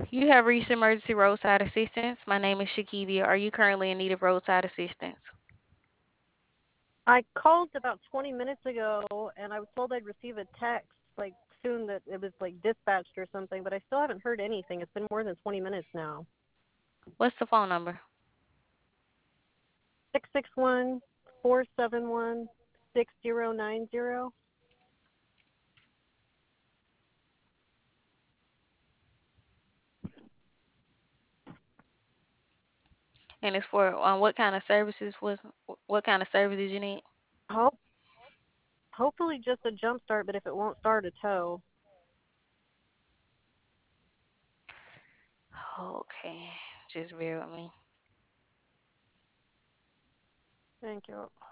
You have reached emergency roadside assistance. My name is Shakivia. Are you currently in need of roadside assistance? I called about 20 minutes ago, and I was told I'd receive a text like soon that it was like dispatched or something, but I still haven't heard anything. It's been more than 20 minutes now. What's the phone number? 661-471-6090. And it's for what kind of services was what kind of services you need? Hope hopefully just a jump start, but if it won't start, a tow. Okay, just bear with me. Thank you.